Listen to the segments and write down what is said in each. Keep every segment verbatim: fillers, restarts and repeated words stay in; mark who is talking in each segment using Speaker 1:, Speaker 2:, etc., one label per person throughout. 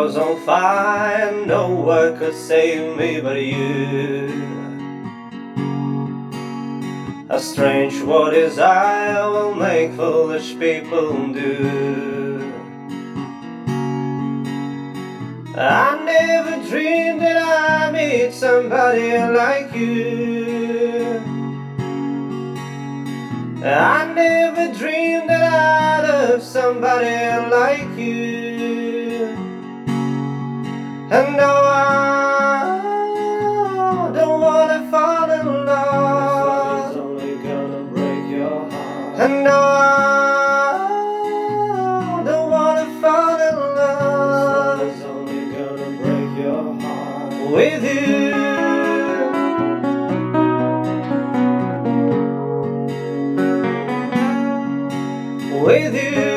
Speaker 1: was on fire, no one could save me but you. A strange what desire will make foolish people do. I never dreamed that I'd meet somebody like you. I never dreamed that I'd love somebody like you. And now I don't wanna fall in love.
Speaker 2: This love is only gonna break your heart.
Speaker 1: And now I don't wanna fall in love.
Speaker 2: This love is only gonna break your heart.
Speaker 1: With you. With you.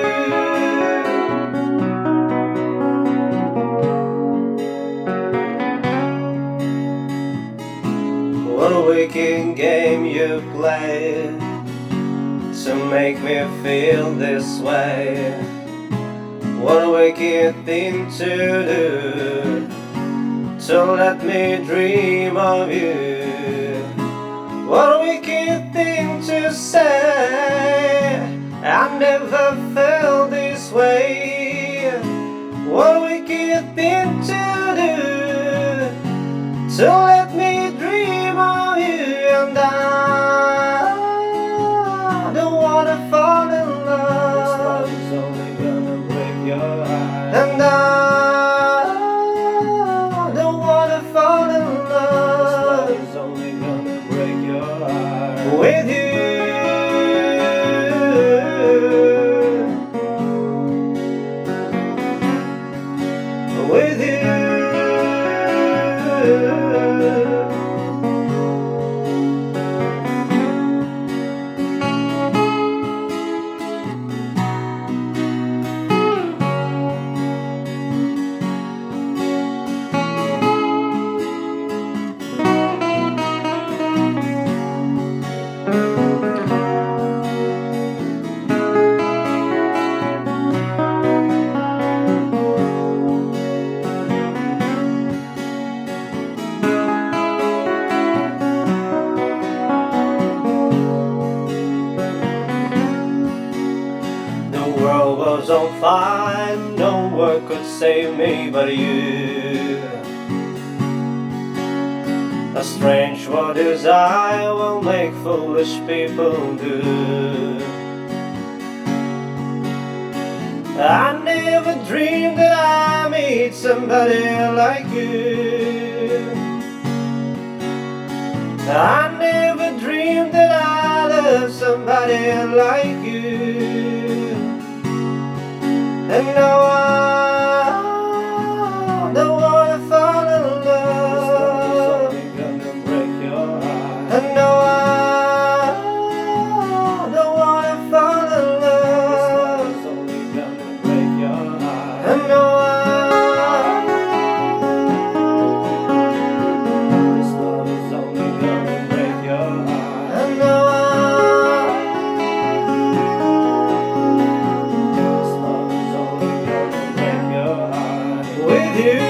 Speaker 1: What a wicked game you play to make me feel this way. What a wicked thing to do, to let me dream of you. What a wicked thing to say, I never felt this way. What a wicked thing to do, to let me dream of you. And I don't wanna fall in
Speaker 2: This love
Speaker 1: love.
Speaker 2: is only gonna break your heart.
Speaker 1: And I don't wanna fall in
Speaker 2: This love
Speaker 1: love
Speaker 2: is only gonna break your heart.
Speaker 1: with you. With you. The world was on fire, no one could save me but you. A strange what desire will make foolish people do. I never dreamed that I'd meet somebody like you. I never dreamed that I'd love somebody like you. And now I don't wanna fall in love.
Speaker 2: This love is only gonna break your heart.
Speaker 1: And now I don't wanna fall in
Speaker 2: This love
Speaker 1: love.
Speaker 2: is only gonna break your heart.
Speaker 1: And now I
Speaker 2: This love is only gonna break your heart.
Speaker 1: and now
Speaker 2: This love is only gonna break your heart.
Speaker 1: I'm with you.